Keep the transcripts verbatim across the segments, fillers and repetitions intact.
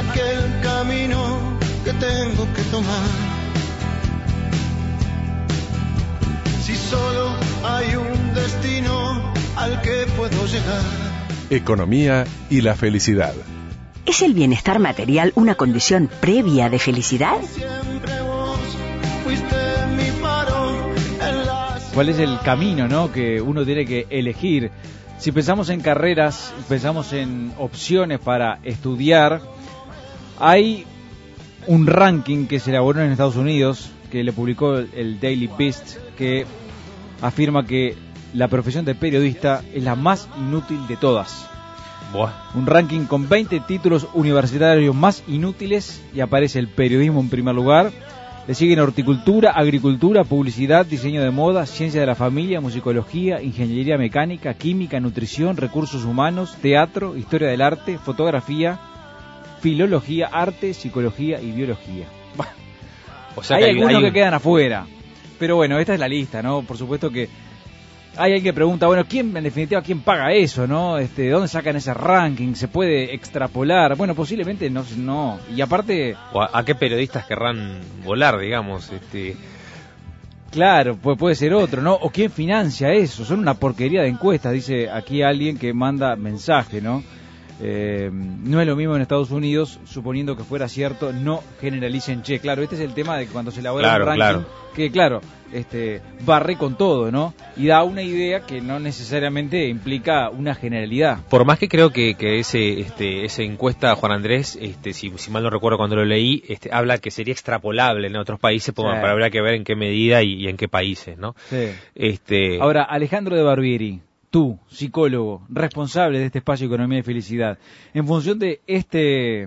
aquel camino que tengo que tomar. Si solo hay un destino al que puedo llegar. Economía y la felicidad. ¿Es el bienestar material una condición previa de felicidad? Siempre vos fuiste mi faro en las... ¿Cuál es el camino, no, que uno tiene que elegir? Si pensamos en carreras, pensamos en opciones para estudiar, hay un ranking que se elaboró en Estados Unidos, que le publicó el Daily Beast, que afirma que la profesión de periodista es la más inútil de todas. Buah. Un ranking con veinte títulos universitarios más inútiles y aparece el periodismo en primer lugar. Le siguen horticultura, agricultura, publicidad, diseño de moda, ciencia de la familia, musicología, ingeniería mecánica, química, nutrición, recursos humanos, teatro, historia del arte, fotografía, filología, arte, psicología y biología. Bah. O sea, hay, que hay algunos hay un... que quedan afuera. Pero bueno, esta es la lista, ¿no? Por supuesto que hay alguien que pregunta, bueno, ¿quién, en definitiva, quién paga eso, no? Este, ¿de dónde sacan ese ranking? ¿Se puede extrapolar? Bueno, posiblemente no, no. Y aparte... ¿O a, a qué periodistas querrán volar, digamos? Este... Claro, puede, puede ser otro, ¿no? ¿O quién financia eso? Son una porquería de encuestas, dice aquí alguien que manda mensaje, ¿no? Eh, no es lo mismo en Estados Unidos, suponiendo que fuera cierto, no generalicen, che, claro, este es el tema de que cuando se elabora claro, un ranking, claro. que claro, este, barre con todo, ¿no? Y da una idea que no necesariamente implica una generalidad. Por más que creo que, que ese, este, esa encuesta, Juan Andrés, este, si, si mal no recuerdo cuando lo leí, este, habla que sería extrapolable en otros países, pero, sí. pero habría que ver en qué medida y, y en qué países, ¿no? Sí. Este... Ahora, Alejandro de Barbieri, tú, psicólogo, responsable de este espacio Economía y Felicidad, en función de este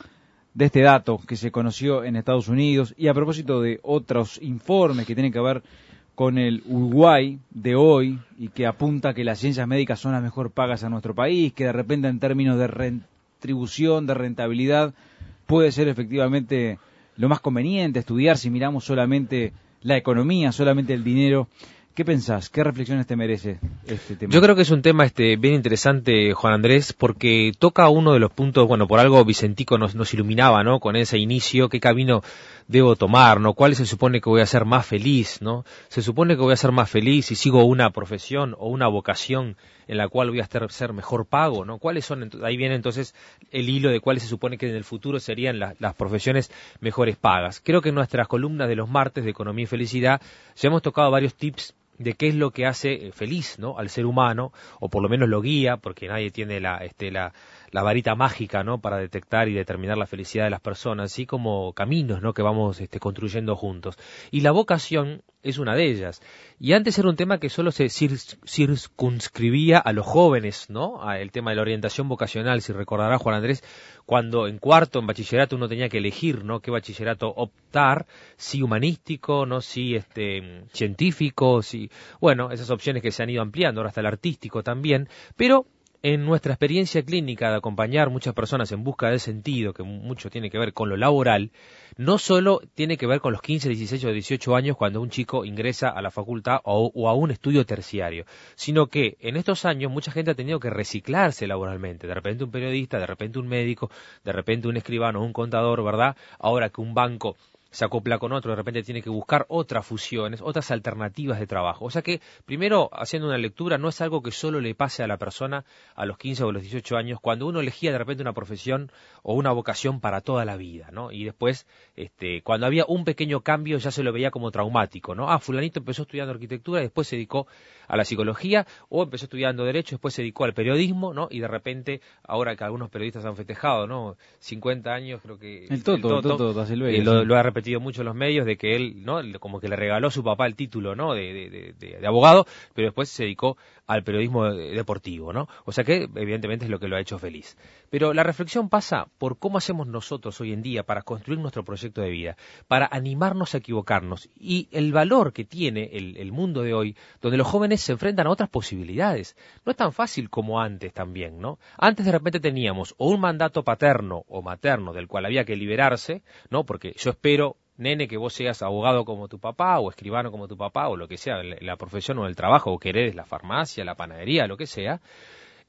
de este dato que se conoció en Estados Unidos y a propósito de otros informes que tienen que ver con el Uruguay de hoy y que apunta que las ciencias médicas son las mejor pagas a nuestro país, que de repente en términos de retribución, de rentabilidad, puede ser efectivamente lo más conveniente estudiar si miramos solamente la economía, solamente el dinero. ¿Qué pensás? ¿Qué reflexiones te merece este tema? Yo creo que es un tema este bien interesante, Juan Andrés, porque toca uno de los puntos, bueno, por algo Vicentico nos, nos iluminaba, ¿no? Con ese inicio, qué camino debo tomar, ¿no? ¿Cuál se supone que voy a ser más feliz, ¿no? Se supone que voy a ser más feliz si sigo una profesión o una vocación en la cual voy a estar, ser mejor pago, ¿no? ¿Cuáles son? Ahí viene entonces el hilo de cuáles se supone que en el futuro serían la, las profesiones mejores pagas. Creo que en nuestras columnas de los martes de Economía y Felicidad ya hemos tocado varios tips de qué es lo que hace feliz, ¿no? Al ser humano, o por lo menos lo guía, porque nadie tiene la, este, la, la varita mágica, ¿no? Para detectar y determinar la felicidad de las personas, así como caminos, ¿no? Que vamos este, construyendo juntos. Y la vocación es una de ellas. Y antes era un tema que solo se cir circunscribía a los jóvenes, ¿no? A el tema de la orientación vocacional, si recordará Juan Andrés, cuando en cuarto, en bachillerato, uno tenía que elegir, ¿no? Qué bachillerato optar, si humanístico, ¿no? Si este científico, si... Bueno, esas opciones que se han ido ampliando, ahora hasta el artístico también, pero en nuestra experiencia clínica de acompañar muchas personas en busca del sentido, que mucho tiene que ver con lo laboral, no solo tiene que ver con los quince, dieciséis o dieciocho años cuando un chico ingresa a la facultad o, o a un estudio terciario, sino que en estos años mucha gente ha tenido que reciclarse laboralmente, de repente un periodista, de repente un médico, de repente un escribano, un contador, ¿verdad? Ahora que un banco se acopla con otro, de repente tiene que buscar otras fusiones, otras alternativas de trabajo. O sea que, primero, haciendo una lectura, no es algo que solo le pase a la persona a los quince o los dieciocho años, cuando uno elegía de repente una profesión o una vocación para toda la vida, ¿no? Y después, este, cuando había un pequeño cambio, ya se lo veía como traumático, ¿no? Ah, fulanito empezó estudiando arquitectura y después se dedicó a la psicología, o empezó estudiando derecho, después se dedicó al periodismo, ¿no? Y de repente, ahora que algunos periodistas han festejado, ¿no? cincuenta años, creo que... El Toto, el Toto, el Toto da Silveira, eh, lo, sí. lo ha repetido mucho en los medios de que él, ¿no? Como que le regaló a su papá el título, ¿no? De, de, de, de abogado, pero después se dedicó al periodismo deportivo, ¿no? O sea que evidentemente es lo que lo ha hecho feliz. Pero la reflexión pasa por cómo hacemos nosotros hoy en día para construir nuestro proyecto de vida, para animarnos a equivocarnos y el valor que tiene el, el mundo de hoy, donde los jóvenes se enfrentan a otras posibilidades. No es tan fácil como antes también, ¿no? Antes de repente teníamos o un mandato paterno o materno del cual había que liberarse, ¿no? Porque yo espero, nene, que vos seas abogado como tu papá o escribano como tu papá o lo que sea, la profesión o el trabajo, o que heredes la farmacia, la panadería, lo que sea.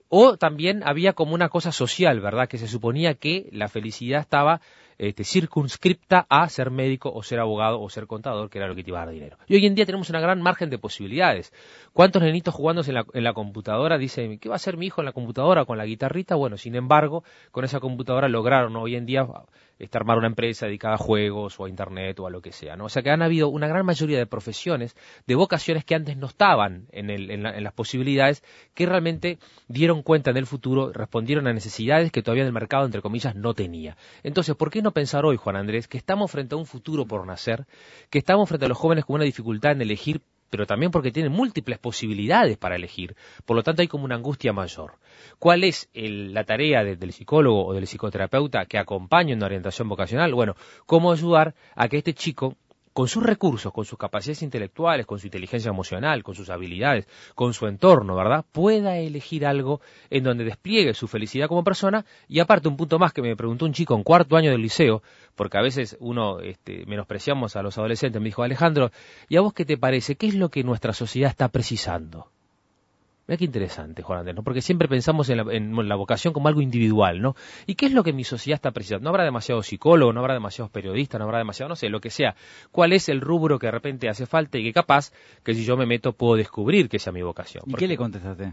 o también había como una cosa social, ¿verdad? Que se suponía que la felicidad estaba este, circunscripta a ser médico o ser abogado o ser contador, que era lo que te iba a dar dinero. Y hoy en día tenemos una gran margen de posibilidades. ¿Cuántos nenitos jugándose en la, en la computadora dicen, ¿qué va a hacer mi hijo en la computadora con la guitarrita? Bueno, sin embargo, con esa computadora lograron, ¿no?, hoy en día este, armar una empresa dedicada a juegos o a internet o a lo que sea, ¿no? O sea que han habido una gran mayoría de profesiones, de vocaciones que antes no estaban en, el, en, la, en las posibilidades, que realmente dieron cuenta en el futuro, respondieron a necesidades que todavía el mercado, entre comillas, no tenía. Entonces, ¿por qué no pensar hoy, Juan Andrés, que estamos frente a un futuro por nacer, que estamos frente a los jóvenes con una dificultad en elegir, pero también porque tienen múltiples posibilidades para elegir, por lo tanto hay como una angustia mayor? ¿Cuál es el, la tarea de, del psicólogo o del psicoterapeuta que acompaña en una orientación vocacional? Bueno, cómo ayudar a que este chico, con sus recursos, con sus capacidades intelectuales, con su inteligencia emocional, con sus habilidades, con su entorno, ¿verdad?, pueda elegir algo en donde despliegue su felicidad como persona. Y aparte, un punto más que me preguntó un chico en cuarto año del liceo, porque a veces uno este, menospreciamos a los adolescentes, me dijo, Alejandro, ¿y a vos qué te parece? ¿Qué es lo que nuestra sociedad está precisando? Mira qué interesante, Juan Andrés, ¿no? Porque siempre pensamos en la, en la vocación como algo individual, ¿no? ¿Y qué es lo que mi sociedad está precisando? No habrá demasiados psicólogos, no habrá demasiados periodistas, no habrá demasiado, no sé, lo que sea. ¿Cuál es el rubro que de repente hace falta y que capaz que si yo me meto puedo descubrir que sea mi vocación? ¿Y Porque qué le contestaste?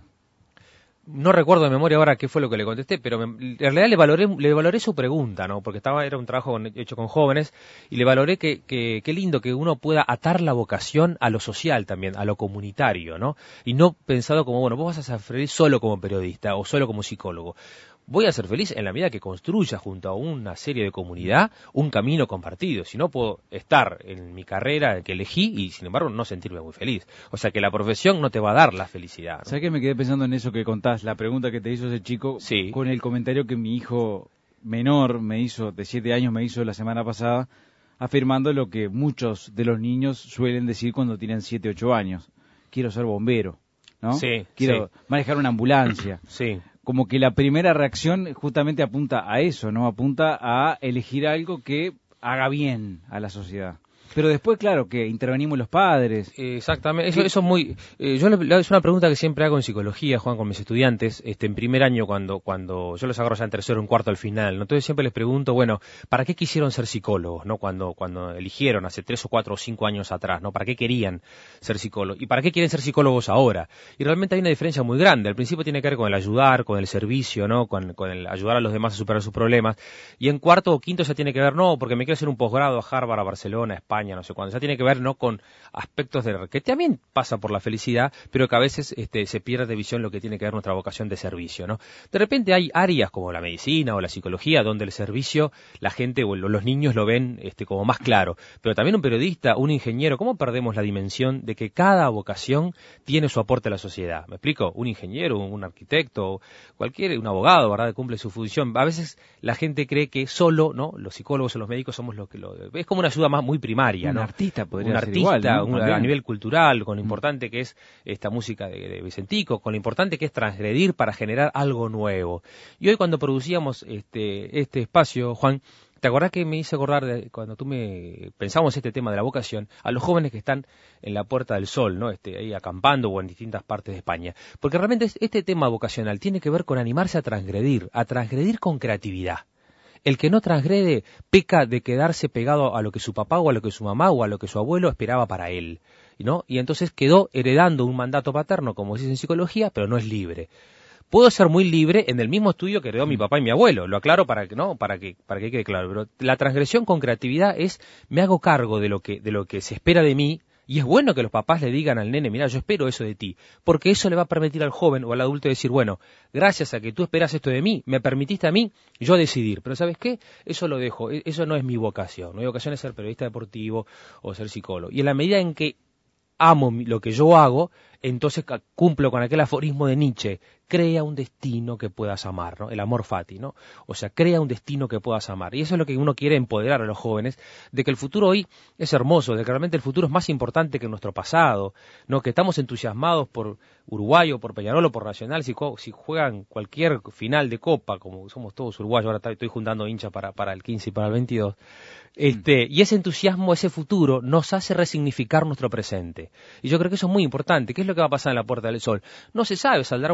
no recuerdo de memoria ahora qué fue lo que le contesté, pero me, en realidad le valoré, le valoré su pregunta, ¿no? Porque estaba, era un trabajo con, hecho con jóvenes, y le valoré que, que, qué lindo que uno pueda atar la vocación a lo social también, a lo comunitario, ¿no? Y no pensado como, bueno, vos vas a ser feliz solo como periodista o solo como psicólogo. Voy a ser feliz en la medida que construya junto a una serie de comunidad un camino compartido. Si no, puedo estar en mi carrera que elegí y, sin embargo, no sentirme muy feliz. O sea que la profesión no te va a dar la felicidad, ¿no? ¿Sabes que me quedé pensando en eso que contás? La pregunta que te hizo ese chico, sí, con el comentario que mi hijo menor me hizo, de siete años, me hizo la semana pasada, afirmando lo que muchos de los niños suelen decir cuando tienen siete, ocho años. Quiero ser bombero, ¿no? Sí, Quiero sí. manejar una ambulancia. Sí. Como que la primera reacción justamente apunta a eso, ¿no? Apunta a elegir algo que haga bien a la sociedad. Pero después, claro, que intervenimos los padres. Exactamente, eso, eso es muy... Eh, yo le, es una pregunta que siempre hago en psicología, Juan, con mis estudiantes, este, en primer año, cuando cuando yo los agarro ya en tercero, en cuarto al final, ¿no? Entonces siempre les pregunto, bueno, ¿para qué quisieron ser psicólogos, no? Cuando cuando eligieron hace tres o cuatro o cinco años atrás, ¿no? ¿Para qué querían ser psicólogos? ¿Y para qué quieren ser psicólogos ahora? Y realmente hay una diferencia muy grande. Al principio tiene que ver con el ayudar, con el servicio, ¿no? Con, con el ayudar a los demás a superar sus problemas. Y en cuarto o quinto ya tiene que ver, no, porque me quiero hacer un posgrado a Harvard, a Barcelona, a España, no sé cuándo. Ya tiene que ver, ¿no?, con aspectos de que también pasa por la felicidad, pero que a veces este, se pierde de visión lo que tiene que ver nuestra vocación de servicio, ¿no? De repente hay áreas como la medicina o la psicología donde el servicio, la gente o los niños lo ven este, como más claro, pero también un periodista, un ingeniero, ¿cómo perdemos la dimensión de que cada vocación tiene su aporte a la sociedad? ¿Me explico? Un ingeniero, un arquitecto, cualquier, un abogado, ¿verdad?, cumple su función. A veces la gente cree que solo, ¿no?, los psicólogos o los médicos somos los que lo... Es como una ayuda más muy primaria, un ¿no? Artista podría un ser artista, igual, ¿no? un, a nivel cultural, con lo importante que es esta música de, de Vicentico, con lo importante que es transgredir para generar algo nuevo. Y hoy cuando producíamos este, este espacio, Juan, ¿te acordás que me hice acordar de cuando tú me pensamos este tema de la vocación a los jóvenes que están en la Puerta del Sol, ¿no? Este, ahí acampando o en distintas partes de España? Porque realmente este tema vocacional tiene que ver con animarse a transgredir, a transgredir con creatividad. El que no transgrede peca de quedarse pegado a lo que su papá o a lo que su mamá o a lo que su abuelo esperaba para él, ¿no? Y entonces quedó heredando un mandato paterno, como se dice en psicología, pero no es libre. Puedo ser muy libre en el mismo estudio que heredó mi papá y mi abuelo, lo aclaro para que no, para que para que quede claro, pero la transgresión con creatividad es me hago cargo de lo que de lo que se espera de mí. Y es bueno que los papás le digan al nene, mira, yo espero eso de ti, porque eso le va a permitir al joven o al adulto decir, bueno, gracias a que tú esperas esto de mí, me permitiste a mí, yo decidir. Pero ¿sabes qué? Eso lo dejo, eso no es mi vocación. Mi vocación es ser periodista deportivo o ser psicólogo. Y en la medida en que amo lo que yo hago, entonces cumplo con aquel aforismo de Nietzsche, crea un destino que puedas amar, ¿no? El amor fati, ¿no? O sea, crea un destino que puedas amar. Y eso es lo que uno quiere empoderar a los jóvenes, de que el futuro hoy es hermoso, de que realmente el futuro es más importante que nuestro pasado, ¿no? Que estamos entusiasmados por Uruguay o por Peñarol o por Nacional, si, si juegan cualquier final de Copa, como somos todos uruguayos, ahora estoy juntando hinchas para, para el quince y para el veintidós, este, y ese entusiasmo, ese futuro, nos hace resignificar nuestro presente. Y yo creo que eso es muy importante. ¿Qué es lo que va a pasar en la Puerta del Sol? No se sabe, saldrá un partido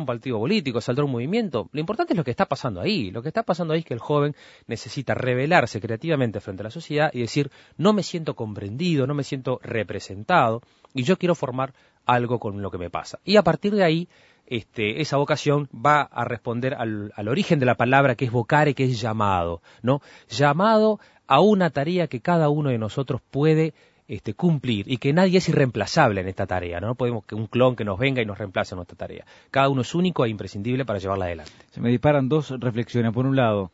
político, saldrá un movimiento. Lo importante es lo que está pasando ahí. Lo que está pasando ahí es que el joven necesita rebelarse creativamente frente a la sociedad y decir, no me siento comprendido, no me siento representado, y yo quiero formar algo con lo que me pasa. Y a partir de ahí, Este, esa vocación va a responder al, al origen de la palabra, que es vocare, que es llamado, ¿no? Llamado a una tarea que cada uno de nosotros puede este, cumplir, y que nadie es irreemplazable en esta tarea, ¿no? No podemos que un clon que nos venga y nos reemplace en nuestra tarea. Cada uno es único e imprescindible para llevarla adelante. Se me disparan dos reflexiones. Por un lado,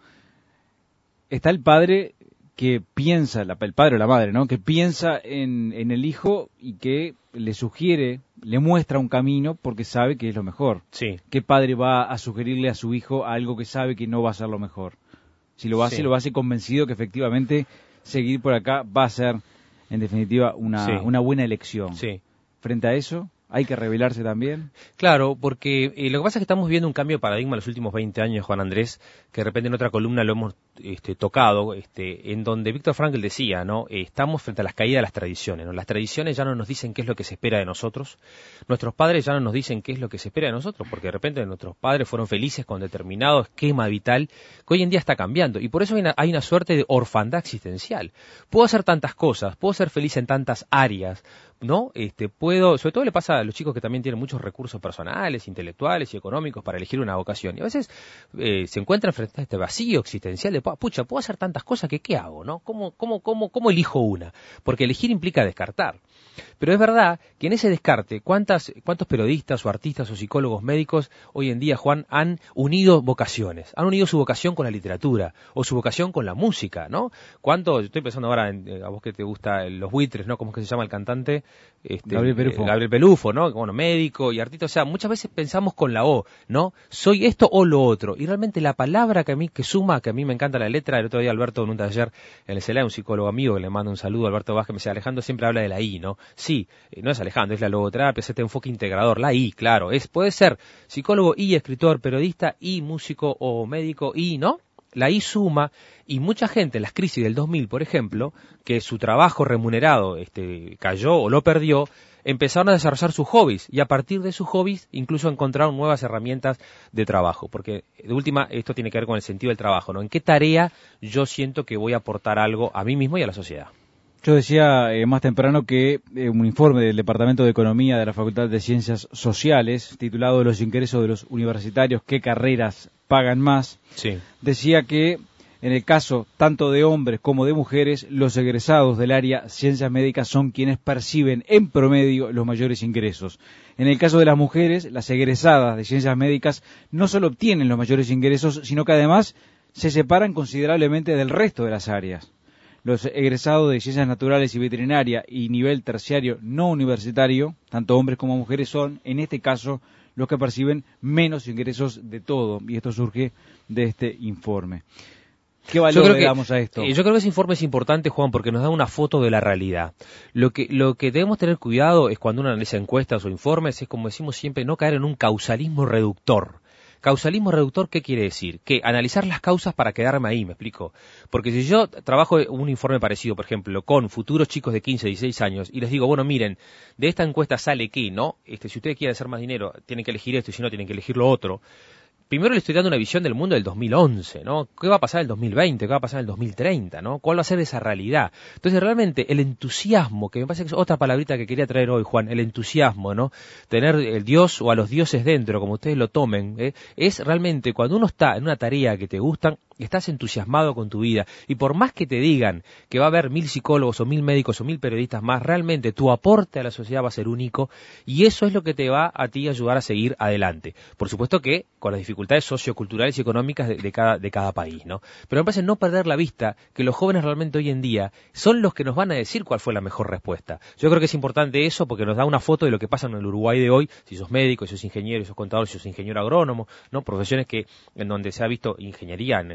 está el padre que piensa, el padre o la madre, ¿no? Que piensa en, en el hijo y que le sugiere, le muestra un camino porque sabe que es lo mejor. Sí. ¿Qué padre va a sugerirle a su hijo algo que sabe que no va a ser lo mejor? Si lo hace, sí. lo hace convencido que efectivamente seguir por acá va a ser, en definitiva, una, sí. una buena elección. Sí. Frente a eso, ¿hay que rebelarse también? Claro, porque eh, lo que pasa es que estamos viendo un cambio de paradigma en los últimos veinte años, Juan Andrés, que de repente en otra columna lo hemos este, tocado, este, en donde Víctor Frankl decía, ¿no? Eh, estamos frente a las caídas de las tradiciones, ¿no? Las tradiciones ya no nos dicen qué es lo que se espera de nosotros, nuestros padres ya no nos dicen qué es lo que se espera de nosotros, porque de repente nuestros padres fueron felices con determinado esquema vital que hoy en día está cambiando, y por eso hay una, hay una suerte de orfandad existencial. Puedo hacer tantas cosas, puedo ser feliz en tantas áreas, ¿no? Este, puedo, sobre todo le pasa a los chicos que también tienen muchos recursos personales, intelectuales y económicos para elegir una vocación, y a veces eh, se encuentran frente a este vacío existencial de, pucha, puedo hacer tantas cosas que ¿qué hago? ¿No? ¿Cómo, cómo, cómo, cómo elijo una? Porque elegir implica descartar. Pero es verdad que en ese descarte, ¿cuántas, cuántos periodistas o artistas o psicólogos médicos hoy en día, Juan, han unido vocaciones? Han unido su vocación con la literatura o su vocación con la música, ¿no? ¿Cuánto? Estoy pensando ahora en, a vos que te gusta los buitres, ¿no? ¿Cómo es que se llama el cantante? Este, Gabriel Pelufo. Eh, Gabriel Pelufo, ¿no? Bueno, médico y artista, o sea, muchas veces pensamos con la O, ¿no? Soy esto o lo otro. Y realmente la palabra que a mí, que suma, que a mí me encanta la letra, el otro día Alberto en un taller en el C E L A, un psicólogo amigo, que le mando un saludo, Alberto Vázquez, me dice, Alejandro siempre habla de la I, ¿no? Sí, eh, no es Alejandro, es la logoterapia, es este enfoque integrador, la I, claro, es, puede ser psicólogo y escritor, periodista y músico o médico y, ¿no? La I suma, y mucha gente en las crisis del dos mil, por ejemplo, que su trabajo remunerado este, cayó o lo perdió, empezaron a desarrollar sus hobbies, y a partir de sus hobbies incluso encontraron nuevas herramientas de trabajo, porque de última esto tiene que ver con el sentido del trabajo, ¿no? ¿En qué tarea yo siento que voy a aportar algo a mí mismo y a la sociedad? Yo decía eh, más temprano que eh, un informe del Departamento de Economía de la Facultad de Ciencias Sociales, titulado Los ingresos de los universitarios, ¿qué carreras pagan más?, sí. decía que en el caso tanto de hombres como de mujeres, los egresados del área ciencias médicas son quienes perciben en promedio los mayores ingresos. En el caso de las mujeres, las egresadas de ciencias médicas no solo obtienen los mayores ingresos, sino que además se separan considerablemente del resto de las áreas. Los egresados de ciencias naturales y veterinaria y nivel terciario no universitario, tanto hombres como mujeres, son, en este caso, los que perciben menos ingresos de todo, y esto surge de este informe. ¿Qué valor yo creo le que, damos a esto? Eh, yo creo que ese informe es importante, Juan, porque nos da una foto de la realidad. Lo que, lo que debemos tener cuidado es cuando uno analiza encuestas o informes, es como decimos siempre, no caer en un causalismo reductor. Causalismo reductor, ¿qué quiere decir? Que analizar las causas para quedarme ahí, ¿me explico? Porque si yo trabajo un informe parecido, por ejemplo, con futuros chicos de quince, dieciséis años, y les digo, bueno, miren, de esta encuesta sale que, ¿no? Este, si ustedes quieren hacer más dinero, tienen que elegir esto, y si no, tienen que elegir lo otro. Primero le estoy dando una visión del mundo del dos mil once, ¿no? ¿Qué va a pasar en el dos mil veinte? ¿Qué va a pasar en el dos mil treinta? ¿No? ¿Cuál va a ser esa realidad? Entonces, realmente, el entusiasmo, que me parece que es otra palabrita que quería traer hoy, Juan, el entusiasmo, ¿no? Tener el Dios o a los dioses dentro, como ustedes lo tomen, ¿eh? Es realmente cuando uno está en una tarea que te gustan, estás entusiasmado con tu vida, y por más que te digan que va a haber mil psicólogos o mil médicos o mil periodistas más, realmente tu aporte a la sociedad va a ser único, y eso es lo que te va a ti ayudar a seguir adelante. Por supuesto que con las dificultades socioculturales y económicas de, de, cada, de cada país, ¿no? Pero me parece no perder la vista que los jóvenes realmente hoy en día son los que nos van a decir cuál fue la mejor respuesta. Yo creo que es importante eso porque nos da una foto de lo que pasa en el Uruguay de hoy, si sos médico, si sos ingeniero, si sos contador, si sos ingeniero agrónomo, ¿no? Profesiones que en donde se ha visto ingeniería en el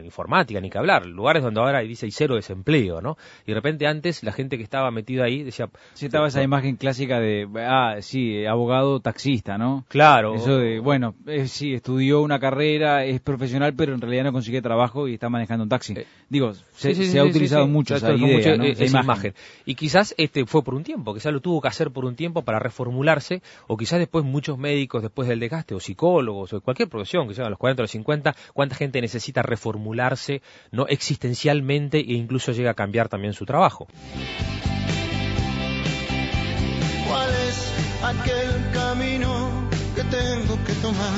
informática, ni que hablar, lugares donde ahora dice hay cero desempleo, ¿no? Y de repente antes la gente que estaba metida ahí decía... Sí, estaba esa imagen clásica de, ah, sí, abogado taxista, ¿no? Claro. Eso de, bueno, eh, sí, estudió una carrera, es profesional, pero en realidad no consigue trabajo y está manejando un taxi. Eh, Digo, se, sí, sí, se ha sí, utilizado sí, sí. mucho Esto esa idea, mucho, ¿no? esa, esa imagen. imagen. Y quizás este fue por un tiempo, quizás lo tuvo que hacer por un tiempo para reformularse, o quizás después muchos médicos, después del desgaste, o psicólogos, o cualquier profesión, que sea a los cuarenta o los cincuenta, cuánta gente necesita reformularse, no existencialmente, e incluso llega a cambiar también su trabajo. ¿Cuál es aquel camino que tengo que tomar?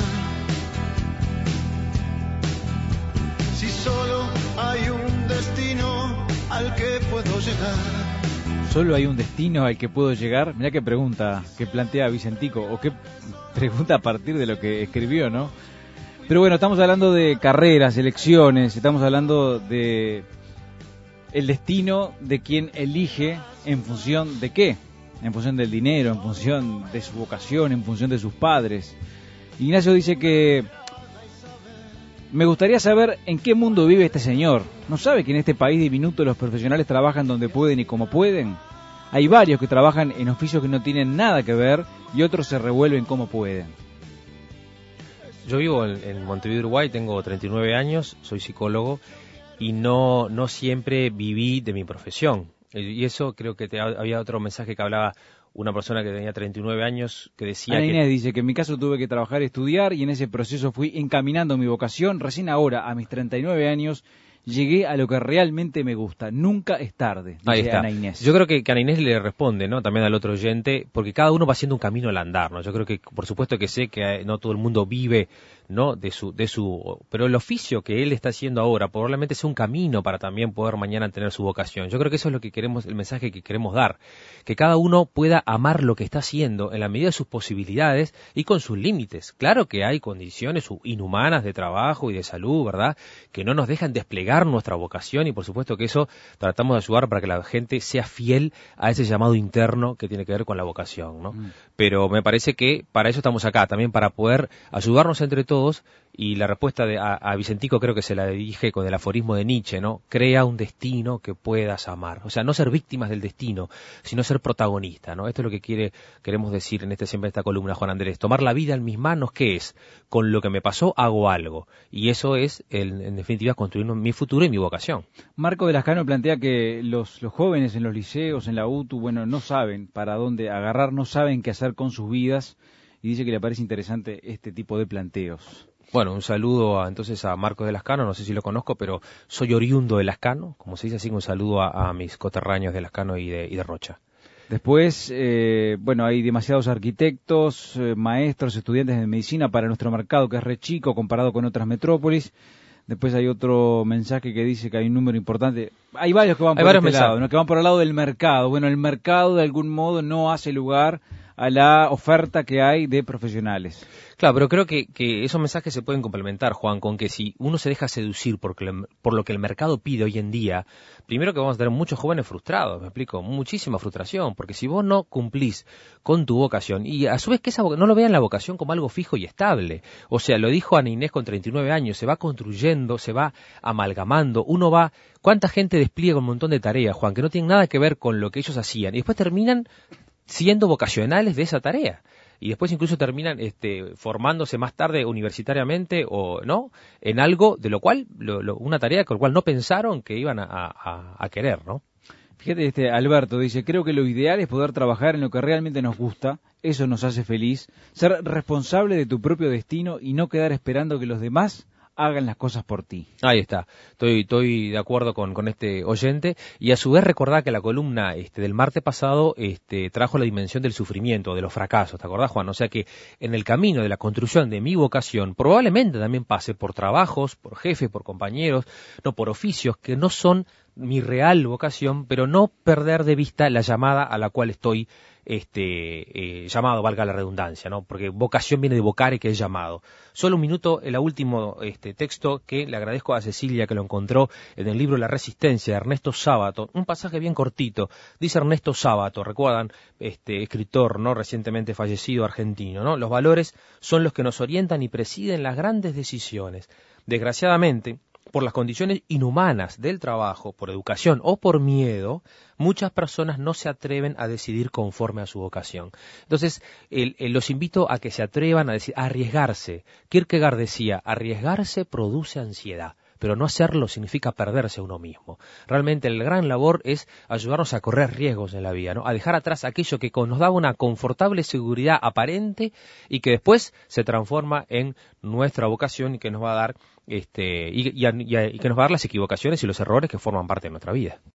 Si solo hay un destino al que puedo llegar. Solo hay un destino al que puedo llegar. Mirá qué pregunta que plantea Vicentico, o qué pregunta a partir de lo que escribió, ¿no? Pero bueno, estamos hablando de carreras, elecciones, estamos hablando de el destino de quien elige en función de qué, en función del dinero, en función de su vocación, en función de sus padres. Ignacio dice que me gustaría saber en qué mundo vive este señor. ¿No sabe que en este país diminuto los profesionales trabajan donde pueden y como pueden? Hay varios que trabajan en oficios que no tienen nada que ver y otros se revuelven como pueden. Yo vivo en, en Montevideo, Uruguay, tengo treinta y nueve años, soy psicólogo y no, no siempre viví de mi profesión. Y eso creo que te, había otro mensaje que hablaba una persona que tenía treinta y nueve años que decía Ana que... Inés dice que en mi caso tuve que trabajar y estudiar y en ese proceso fui encaminando mi vocación. Recién ahora, a mis treinta y nueve años, llegué a lo que realmente me gusta. Nunca es tarde, dice Ahí está. Ana Inés. Yo creo que, que Ana Inés le responde, ¿no? También al otro oyente, porque cada uno va haciendo un camino al andar, ¿no? Yo creo que, por supuesto que sé que no todo el mundo vive, ¿no? De su, de su, pero el oficio que él está haciendo ahora probablemente sea un camino para también poder mañana tener su vocación. Yo creo que eso es lo que queremos, el mensaje que queremos dar, que cada uno pueda amar lo que está haciendo en la medida de sus posibilidades y con sus límites. Claro que hay condiciones inhumanas de trabajo y de salud, ¿verdad? Que no nos dejan desplegar nuestra vocación y por supuesto que eso tratamos de ayudar para que la gente sea fiel a ese llamado interno que tiene que ver con la vocación, ¿no? Mm. Pero me parece que para eso estamos acá, también para poder ayudarnos entre todos. Y la respuesta de, a, a Vicentico creo que se la dirige con el aforismo de Nietzsche, ¿no? Crea un destino que puedas amar. O sea, no ser víctimas del destino, sino ser protagonista, ¿no? Esto es lo que quiere, queremos decir en este siempre esta columna, Juan Andrés. Tomar la vida en mis manos, ¿qué es? Con lo que me pasó hago algo. Y eso es, el, en definitiva, construir mi futuro y mi vocación. Marco de Lascano plantea que los, los jóvenes en los liceos, en la U T U, bueno, no saben para dónde agarrar, no saben qué hacer con sus vidas. Y dice que le parece interesante este tipo de planteos. Bueno, un saludo a, entonces a Marcos de Lascano, no sé si lo conozco, pero soy oriundo de Lascano, como se dice así, un saludo a, a mis coterráneos de Lascano y de, y de Rocha. Después, eh, bueno, hay demasiados arquitectos, eh, maestros, estudiantes de medicina para nuestro mercado, que es re chico comparado con otras metrópolis. Después hay otro mensaje que dice que hay un número importante. Hay varios que van por este lado, ¿no? Que van por el lado del mercado. Bueno, el mercado de algún modo no hace lugar a la oferta que hay de profesionales. Claro, pero creo que, que esos mensajes se pueden complementar, Juan, con que si uno se deja seducir por, por lo que el mercado pide hoy en día, primero que vamos a tener muchos jóvenes frustrados, me explico, muchísima frustración, porque si vos no cumplís con tu vocación, y a su vez que esa no lo vean la vocación como algo fijo y estable, o sea, lo dijo Ana Inés con treinta y nueve años, se va construyendo, se va amalgamando, uno va, ¿cuánta gente despliega un montón de tareas, Juan, que no tienen nada que ver con lo que ellos hacían, y después terminan siendo vocacionales de esa tarea? Y después incluso terminan este, formándose más tarde universitariamente o no en algo de lo cual, lo, lo, una tarea con la cual no pensaron que iban a, a, a querer, ¿no? Fíjate, este Alberto dice, creo que lo ideal es poder trabajar en lo que realmente nos gusta, eso nos hace feliz, ser responsable de tu propio destino y no quedar esperando que los demás hagan las cosas por ti. Ahí está, estoy, estoy de acuerdo con, con este oyente y a su vez recordar que la columna este, del martes pasado este, trajo la dimensión del sufrimiento, de los fracasos, ¿te acordás, Juan? O sea que en el camino de la construcción de mi vocación probablemente también pase por trabajos, por jefes, por compañeros, no por oficios que no son mi real vocación, pero no perder de vista la llamada a la cual estoy este eh, llamado, valga la redundancia, ¿no? Porque vocación viene de vocare, que es llamado. Solo un minuto, el último este texto que le agradezco a Cecilia que lo encontró en el libro La Resistencia de Ernesto Sábato, un pasaje bien cortito. Dice Ernesto Sábato, recuerdan, este escritor, ¿no? Recientemente fallecido argentino, ¿no? Los valores son los que nos orientan y presiden las grandes decisiones. Desgraciadamente, por las condiciones inhumanas del trabajo, por educación o por miedo, muchas personas no se atreven a decidir conforme a su vocación. Entonces, el, el, los invito a que se atrevan a, decir, a arriesgarse. Kierkegaard decía, arriesgarse produce ansiedad, pero no hacerlo significa perderse a uno mismo. Realmente el gran labor es ayudarnos a correr riesgos en la vida, ¿no? A dejar atrás aquello que nos daba una confortable seguridad aparente y que después se transforma en nuestra vocación y que nos va a dar este y, y, y, y que nos va a dar las equivocaciones y los errores que forman parte de nuestra vida.